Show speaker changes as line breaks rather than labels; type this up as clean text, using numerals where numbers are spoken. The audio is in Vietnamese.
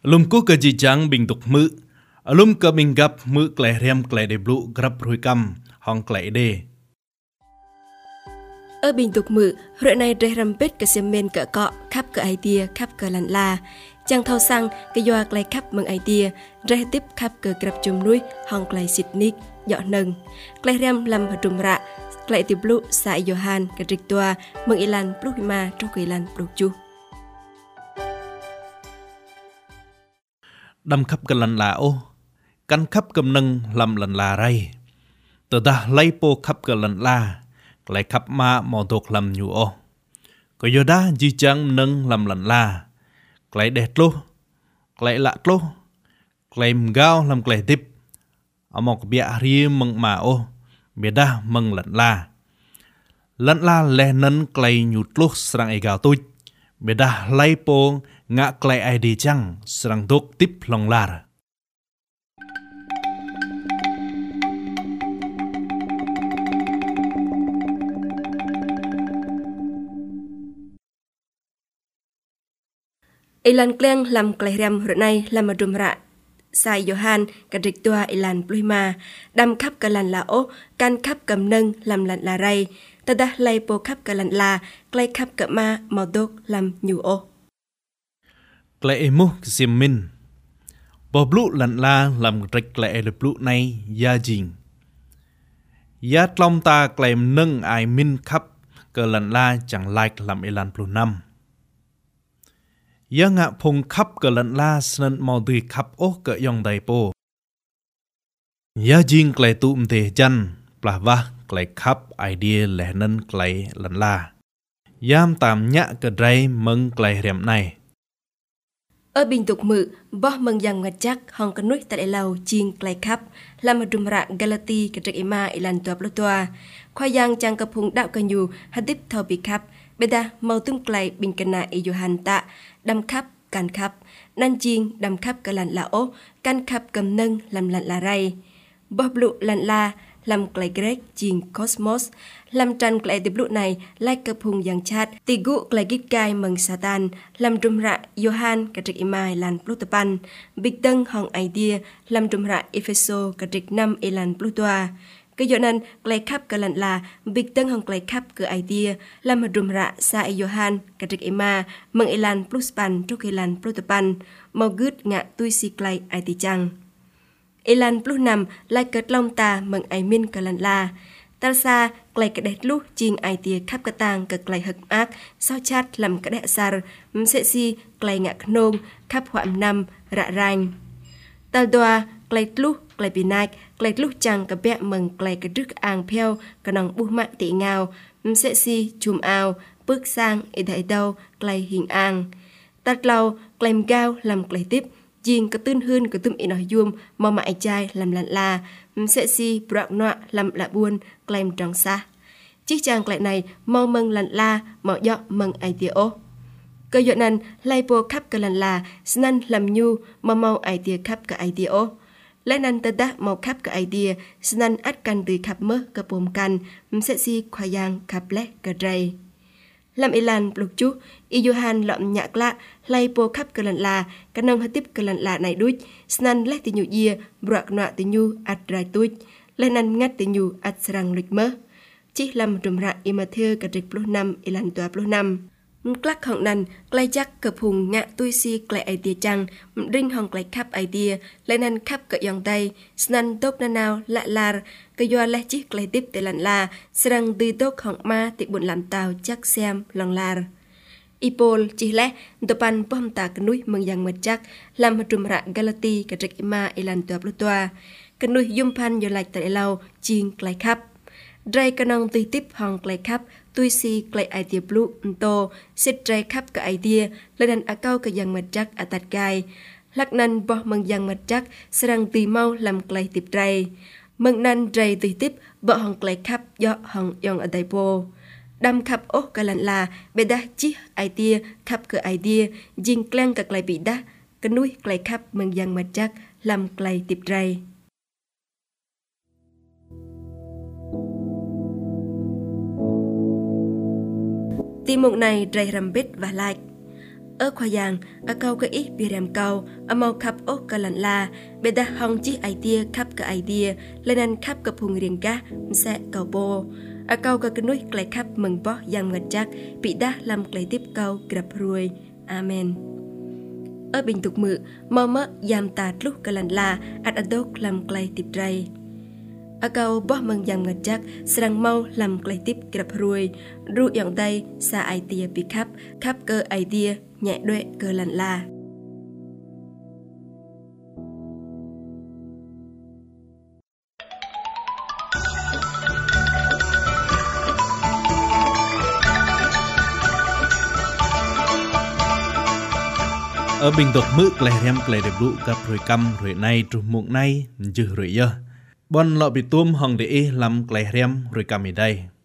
Lum ku ke jijang bing tuk mu. Lum ke minggap mu kleh riam kleh de blu grab rui kam hong kleh de.
Ở bình tục mự, rồi này rây rầm bết cái xem men cỡ cọ, khắp cỡ idea, khắp cỡ lặn la. Chẳng thao sang, cái doa klei khắp mừng idea, rây tiếp khắp cỡ grab chùm núi, hong klei Sydney, dọ nâng. Klei riam làm hợp trùm rạ, klei tiếp blu, xã Johan, cái trịch toa, mừng ilan blu hima, trong cái ilan blu chu.
Đâm khắp cỡ lặn la ô, căn khắp cầm nâng làm lặn la ray. Tờ ta lấy po khắp cỡ lặn la. Klei khắp ma mò độc làm nhu ô. Có do đá di chang nâng làm lặn la. Klei đẹp lô. Klei lạ lô. Klei mgao làm klei tiếp. Ở một bịa ri mừng mà ô. Bịa đá mừng lặn la. Lặn la lè nâng klei nhụt lô sarang e gao tụi. Bịa đá lấy po ngạ klei ai đi chăng sarang độc tiếp lòng la.
Ilan kleng làm klei riam rồi này làm trùm rạ. Sai Johan cái trịch toa ilan pluma đâm khắp cả làn la ô can khắp cầm nâng làm lặn la ray ta đã lay po khắp cả làn la klei khắp cả ma màu đốt làm nhu ô.
Klei emu sim min. Bo blu lặn la làm trịch klei le blu này ya jing. Ya tlom ta klei nâng ai min khắp cả lặn la chẳng like làm ilan plu năm. Ya ngạ phùng khắp cờ lận la sân màu tùy khắp ố cờ yong đầy po. Ya jing klei tụm tề chân, pla va klei khắp idea lẻ nân klei lận la. Yam tam nhã cờ dray mừng klei riam này.
Ở bình tục mự, bó mừng yang ngặt chắc hong cái núi tại lầu jing klei khắp, làm trùm rạ galati cái trịch ima ilan tua plo tua. Khoa yang chang cặp hùng đạo cân yu hạt tiếp thâu bị khắp. Beda màu tung klei bình cana e Johan ta đâm khắp can khắp nan chiên đâm khắp cả lặn la ố can khắp cầm nâng làm lặn la ray bóp lụ lặn la làm klei greg chiên cosmos làm tràn klei tiếp lụ này lai cặp hùng yang chat tì gu klei gít gai mừng satan làm trùm rạ Johan cả trịch imai lan plutopan big tân hong idea làm trùm rạ Epheso cả trịch năm elan plutoa. Cái do nên klei khắp cả lặn là big tân hong klei khắp cửa idea làm một rùm rạ sa Johan cả trịch ema mừng elan pluspan trong elan protopan màu gứt ngạ tui si klei it chăng elan plus năm lại cất long ta mừng ai min cả lặn là ta sa klei cả đẹp lúc chiên idea khắp cả tang cả klei hực ác sao chat làm cả đẹp sar sẽ si klei ngạ nông khắp hoạm năm rạ ranh ta doa klei lúc klei pinaik klei lúc chăng cả bẹ mừng klei cả rước ang phèo cả nòng bu mạng tị ngào sẽ si chùm ao bước sang ở đại đâu klei hình ang tát lâu klei gao làm klei tiếp riêng cả tương hơn cả tụm nói zoom mà mãi trai làm lặn la sẽ si bạc nọa làm lạ buôn klei tròn xa chiếc chàng klei này mau mừng lặn la mạo dọ mừng ai tia ô cơ dọn nan lai po khắp cả lặn la snan làm nhu mà mau ai tia khắp cả ai tia ô lại nan ta đã mau khắp cả idea snan ắt can từ khắp mơ cả bồm can sẽ si khoai yang khắp lẽ cả dray làm ilan lục chú Johan lọm nhạc lạ lay po khắp cả lần là cả nông hơi tiếp cả lần là này đuôi snan lẽ từ nhu year bạc nọ từ nhu ắt dray đuôi lại nan ngắt từ nhu ắt sarang lịch mơ chỉ làm trùm rạ imathir cả trịch plus năm ilan tua plus năm Clark hong nan klei chắc cặp hùng ngạ tui si klei idea chăng ring hong klei khắp idea lại nan khắp cỡ yong tay snan tốt na nào lạ lar cái doa lẽ chiếc klei tiếp để lặn la serang từ tốt hong ma tị buồn làm tàu chắc xem lòng lar ipol chỉ lẽ topan pom ta cái núi mừng yang mật chắc làm trùm rạ galati cái trịch ima ilan tua plutoa cái núi yum pan yo lạch tại lâu chiên klei khắp dray cái nong tì tiếp hong klei khắp tui si klei idea blue to sit dray khắp cả idea lên đàn akau cái yang mật chắc atat gai lắc nan bo mừng yang mật chắc serang tì mau làm klei tiếp dray mừng nan dray tì tiếp bo hong klei khắp do hong yong ở đại po đâm khắp ố cái lần là bê đa chi idea khắp cả idea jing kleng cả klei bị đa cái núi klei khắp mừng yang mật chắc làm klei tiếp dray. Tim mục này dray rambit và like ở khoa giang ở câu cái ít bia rèm câu ở mau khắp ốc cả lần la bây đã hong chiếc idea khắp cái idea lên ăn khắp cái phùng riêng cá sẽ cầu bô ở câu cái núi lại khắp mừng bó giang ngật chắc bị đã làm lại tiếp câu gặp ruồi amen ở bình tục mự mò mơ giam tạt lúc cái lần la ăn đốt làm lại tiếp ray ở câu bó mừng giang ngật chắc sang mau làm lại tiếp gặp ruồi ruอย่างđây xa idea bị khắp cơ idea nhẹ đuệ cơ lần la
ở bình tục mự lại rem lại đẹp lụ gặp rồi căm rồi nay trùng muộn nay dư rồi giờ bon lọ bị tuôm hòng để làm lại rem rồi căm ở đây